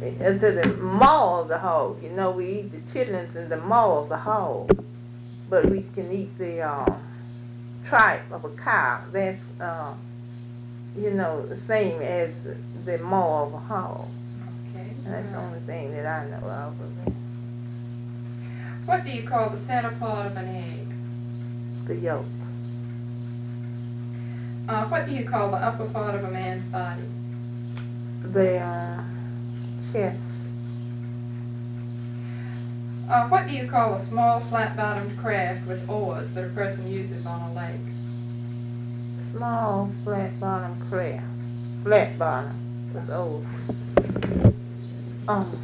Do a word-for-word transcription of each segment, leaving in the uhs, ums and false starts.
into the maw of the hog. You know, we eat the chitlins in the maw of the hog, but we can eat the uh, tripe of a cow. That's, uh, you know, the same as the, the maw of a hog. Okay. And that's the only thing that I know of. What do you call the center part of an egg? The yolk. Uh, what do you call the upper part of a man's body? The uh, chest. Uh, what do you call a small flat-bottomed craft with oars that a person uses on a lake? Small flat bottom craft. Flat bottom with oars. Um.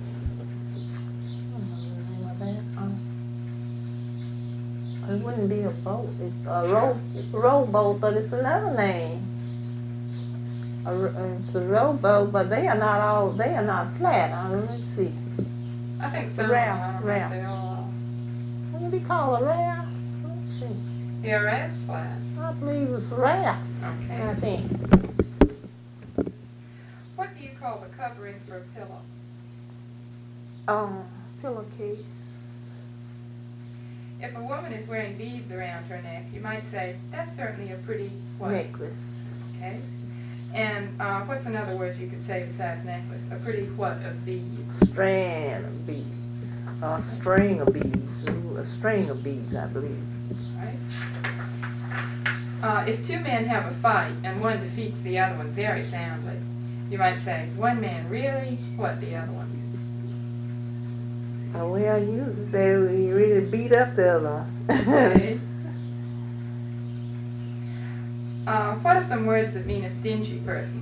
It wouldn't be a boat. It's a row, it's a rowboat, but it's another name. A, it's a rowboat, but they are not all. They are not flat. Uh, let's see. I think so. Raft, raft. They all What would be called a raft? Let's see. Yeah, raft's flat. I believe it's a raft. Okay. I think. What do you call the covering for a pillow? Um, pillowcase. If a woman is wearing beads around her neck, you might say, that's certainly a pretty what? Necklace. Okay. And uh, what's another word you could say besides necklace? A pretty what of beads? Strand of beads. A string of beads. Ooh, a string of beads, I believe. Right. Uh, if two men have a fight and one defeats the other one very soundly, you might say, one man really, what the other one? Oh, well, you used to say he really beat up the other one. Okay. Uh, what are some words that mean a stingy person?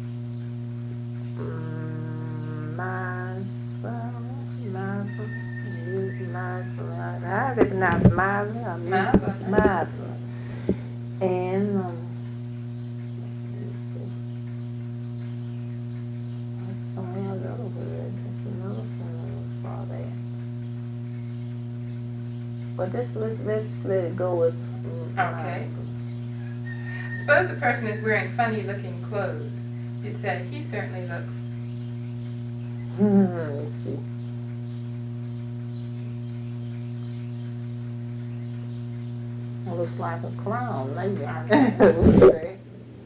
Mm, miser, miser, miser. How do they pronounce miser? I mean, Miser. Miser. And, um, let's see. That's another word. That's another synonym for that. But just let's, let's let it go with. Mm, Okay. Suppose a person is wearing funny-looking clothes. You'd say, he certainly looks. Let's see. It looks like a clown, maybe. I would say.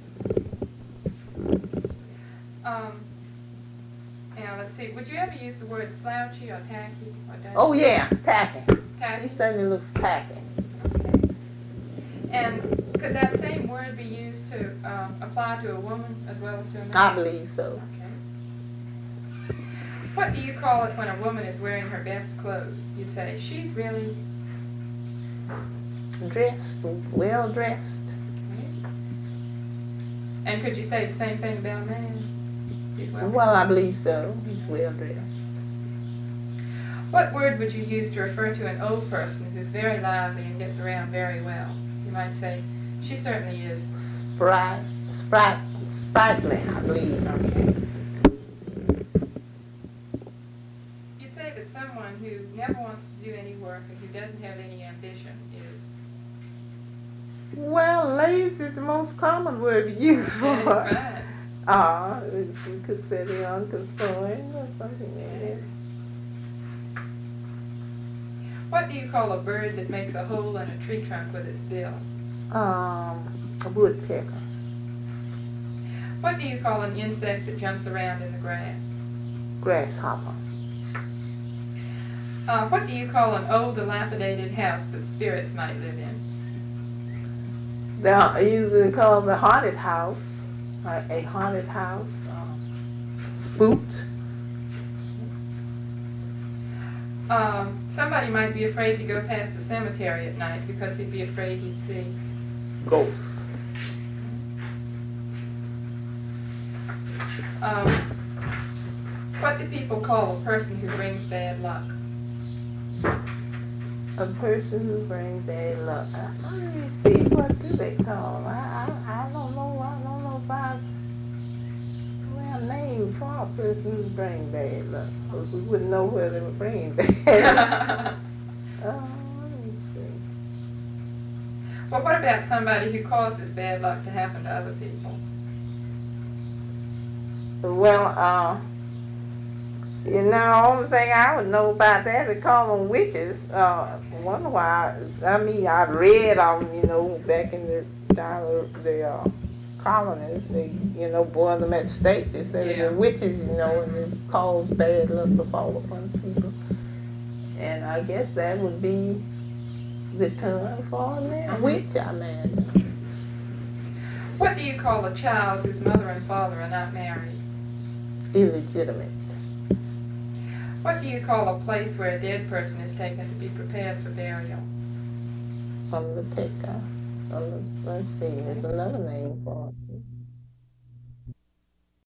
Um, now, let's see. Would you ever use the word slouchy or tacky? Or dusty? Oh, yeah, tacky. Tacky. He certainly looks tacky. Okay. And could that same word be used to uh, apply to a woman as well as to a man? I believe so. Okay. What do you call it when a woman is wearing her best clothes? You'd say, she's really... Dressed, well dressed. Okay. And could you say the same thing about a man? He's well Well, I believe so. He's well dressed. What word would you use to refer to an old person who's very lively and gets around very well? You might say, she certainly is. Sprite, sprite, sprightly, I believe. Okay. You'd say that someone who never wants to do any work and who doesn't have any ambition is... Well, lazy is the most common word to use for it. Right. Ah, we could say the unconcerned or something like that. What do you call a bird that makes a hole in a tree trunk with its bill? Um, a woodpecker. What do you call an insect that jumps around in the grass? Grasshopper. Uh, what do you call an old dilapidated house that spirits might live in? They're usually called the haunted house, uh, a haunted house, uh, spooked. Um, somebody might be afraid to go past a cemetery at night because he'd be afraid he'd see Ghosts. Um, what do people call a person who brings bad luck? A person who brings bad luck. Uh, let me see, what do they call? I, I, I don't know. I don't know if I well name for a person who brings bad luck, because we wouldn't know whether they were bringing bad. Oh, let me see. Well, what about somebody who causes bad luck to happen to other people? Well, uh, You know, only thing I would know about that, they call them witches. Uh, wonder why. I mean, I read them, you know, back in the time of the uh, colonies. They, you know, boiled them at stake. They said they Yeah. were witches, you know, and Mhm. it caused bad luck to fall upon people. And I guess that would be the term for a man. Mhm. Witch, I imagine. What do you call a child whose mother and father are not married? Illegitimate. What do you call a place where a dead person is taken to be prepared for burial? Undertaker. Under, let's see, there's another name for it.